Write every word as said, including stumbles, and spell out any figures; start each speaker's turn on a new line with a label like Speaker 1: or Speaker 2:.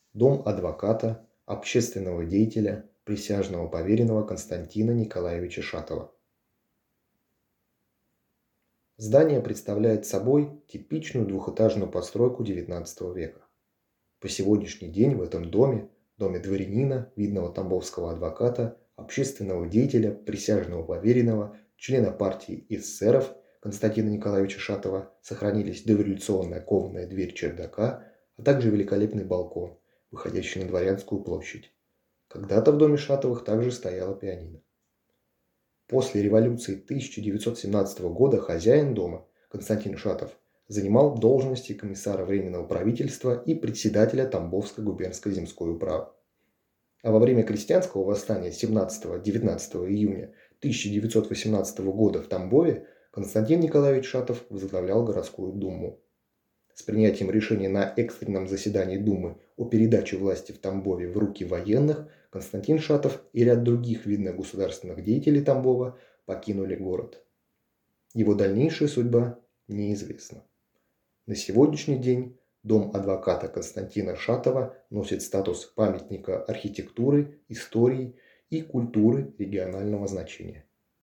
Speaker 1: Дом адвоката, общественного деятеля, присяжного поверенного Константина Николаевича Шатова. Здание представляет собой типичную двухэтажную постройку девятнадцатого века. По сегодняшний день в этом доме, доме дворянина, видного тамбовского адвоката, общественного деятеля, присяжного поверенного, члена партии эсеров Константина Николаевича Шатова сохранились дореволюционная кованая дверь чердака, а также великолепный балкон, выходящий на Дворянскую площадь. Когда-то в доме Шатовых также стояла пианино. После революции тысяча девятьсот семнадцатого года хозяин дома, Константин Шатов, занимал должности комиссара Временного правительства и председателя Тамбовской губернской земской управы. А во время крестьянского восстания семнадцатого-девятнадцатого июня тысяча девятьсот восемнадцатого года в Тамбове Константин Николаевич Шатов возглавлял городскую думу. С принятием решения на экстренном заседании Думы о передаче власти в Тамбове в руки военных Константин Шатов и ряд других видных государственных деятелей Тамбова покинули город. Его дальнейшая судьба неизвестна. На сегодняшний день дом адвоката Константина Шатова носит статус памятника архитектуры, истории и культуры регионального значения.